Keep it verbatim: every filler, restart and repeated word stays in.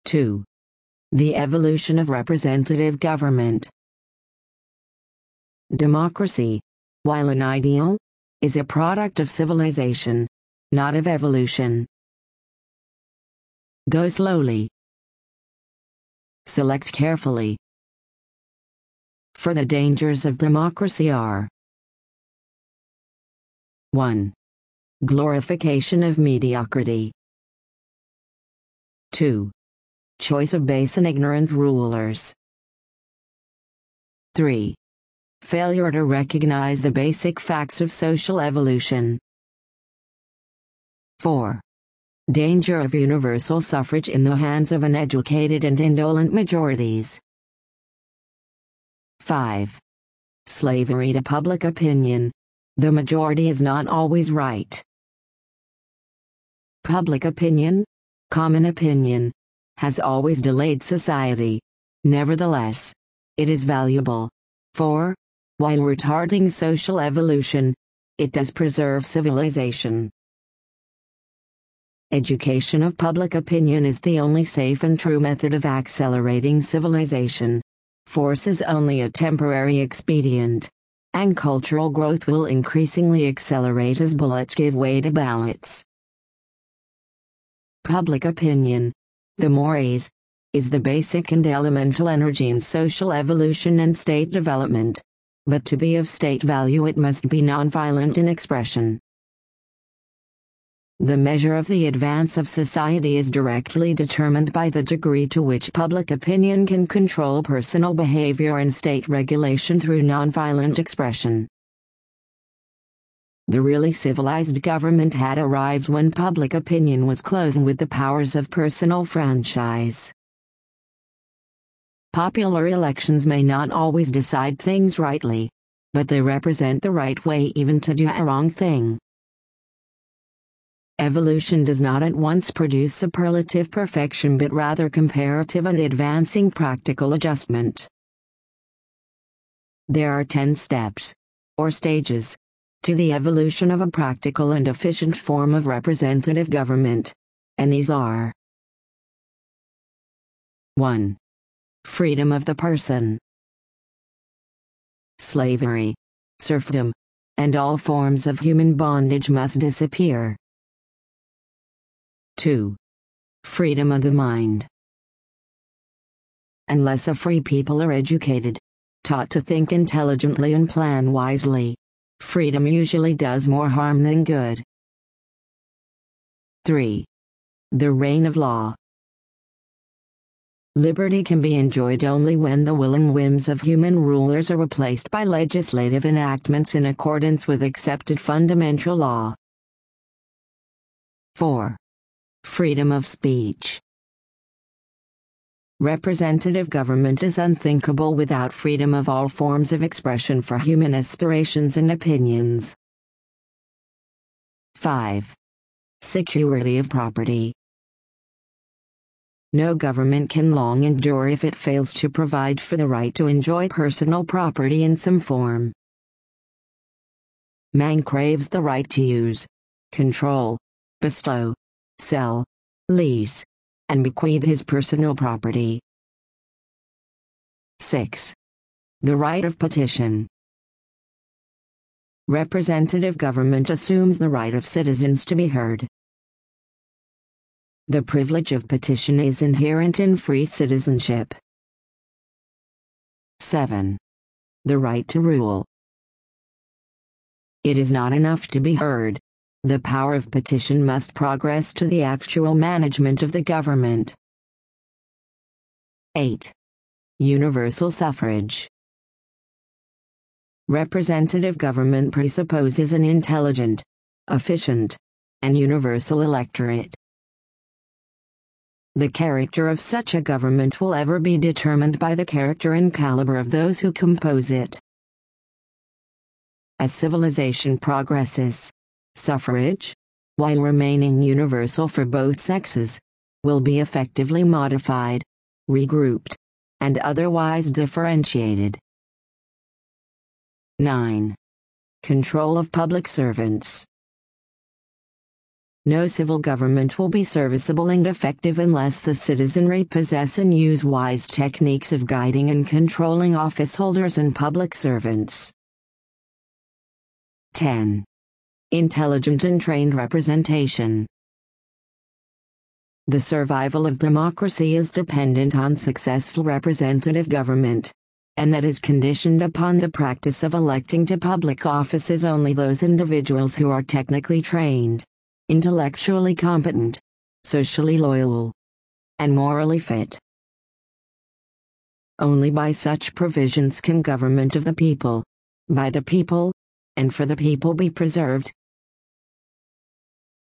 two. The evolution of representative government. Democracy, while an ideal, is a product of civilization, not of evolution. Go slowly. Select carefully. For the dangers of democracy are: one. Glorification of mediocrity. two. Choice of base and ignorant rulers. three. Failure to recognize the basic facts of social evolution. four. Danger of universal suffrage in the hands of uneducated and indolent majorities. five. Slavery to public opinion. The majority is not always right. Public opinion, common opinion, has always delayed society. Nevertheless, it is valuable. For, while retarding social evolution, it does preserve civilization. Education of public opinion is the only safe and true method of accelerating civilization. Force is only a temporary expedient, and cultural growth will increasingly accelerate as bullets give way to ballots. Public opinion, the mores, is the basic and elemental energy in social evolution and state development. But to be of state value, it must be nonviolent in expression. The measure of the advance of society is directly determined by the degree to which public opinion can control personal behavior and state regulation through nonviolent expression. The really civilized government had arrived when public opinion was clothed with the powers of personal franchise. Popular elections may not always decide things rightly, but they represent the right way even to do a wrong thing. Evolution does not at once produce superlative perfection but rather comparative and advancing practical adjustment. There are ten steps, or stages, to the evolution of a practical and efficient form of representative government, and these are: one. Freedom of the person. Slavery, serfdom, and all forms of human bondage must disappear. two. Freedom of the mind. Unless a free people are educated, taught to think intelligently and plan wisely, freedom usually does more harm than good. three. The reign of law. Liberty can be enjoyed only when the will and whims of human rulers are replaced by legislative enactments in accordance with accepted fundamental law. four. Freedom of speech. Representative government is unthinkable without freedom of all forms of expression for human aspirations and opinions. five. Security of property. No government can long endure if it fails to provide for the right to enjoy personal property in some form. Man craves the right to use, control, bestow, sell, lease, and bequeath his personal property. six. The right of petition. Representative government assumes the right of citizens to be heard. The privilege of petition is inherent in free citizenship. seven. The right to rule. It is not enough to be heard. The power of petition must progress to the actual management of the government. eight. Universal suffrage. Representative government presupposes an intelligent, efficient, and universal electorate. The character of such a government will ever be determined by the character and caliber of those who compose it. As civilization progresses, suffrage, while remaining universal for both sexes, will be effectively modified, regrouped, and otherwise differentiated. nine. Control of public servants. No civil government will be serviceable and effective unless the citizenry possess and use wise techniques of guiding and controlling office holders and public servants. ten. Intelligent and trained representation. The survival of democracy is dependent on successful representative government, and that is conditioned upon the practice of electing to public offices only those individuals who are technically trained, intellectually competent, socially loyal, and morally fit. Only by such provisions can government of the people, by the people, and for the people be preserved,